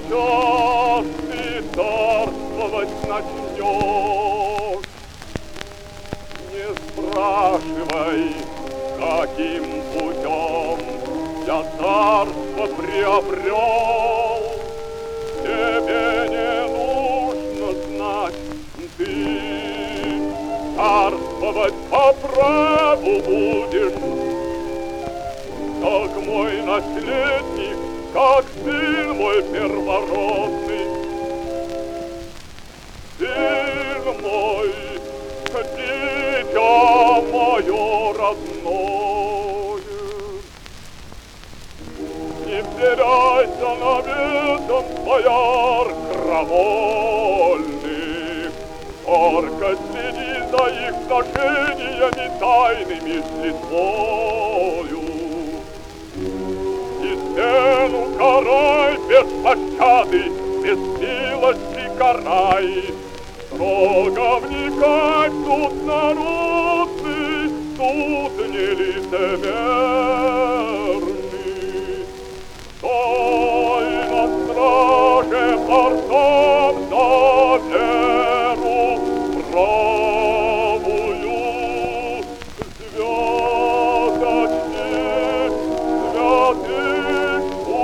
сейчас ты царствовать начнешь. Не спрашивай, каким путем я царство приобрел. Тебе не нужно знать, ты царствовать по праву будешь, как мой наследник, как сын мой первородный. Сын мой, дитя мое родное, не теряйся наветом, бояр крамольных, зорко следи за их сношениями тайными с Литвою. И стену карай без пощады, без милости карай, строго вникай в суд народный, суд не лицемерный. Стой на страже борцом за веру правую, звездочки святых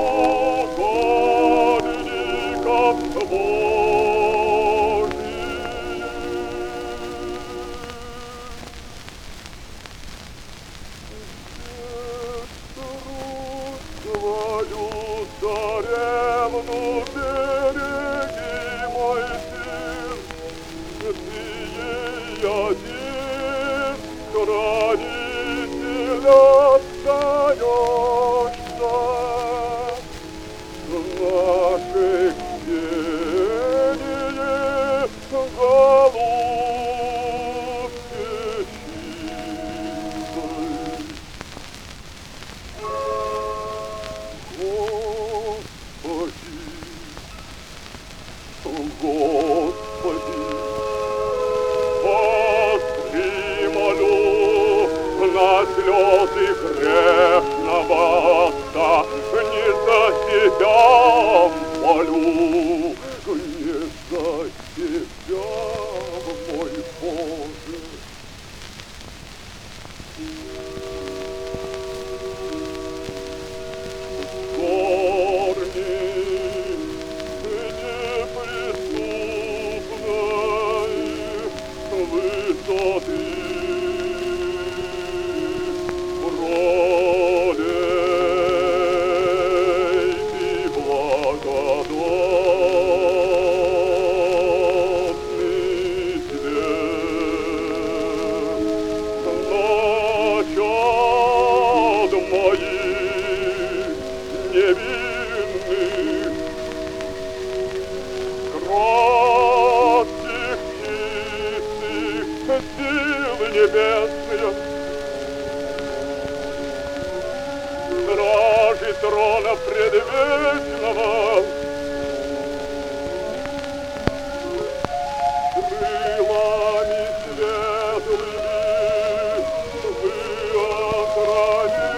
угодников Божьих. Твою царевну береги, мой сын, ты ей один хранитель остаешься. Наших пение голубки Господи, посмотри, молю, на слезы грешного отца, не за себя молю, не за себя, мой Боже. Небесные, стражи трона предвечного, крылами светлыми вы охраните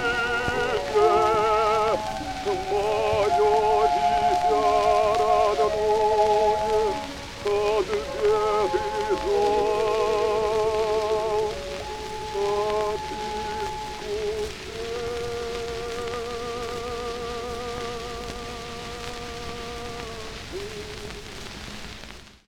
мое дитя родное от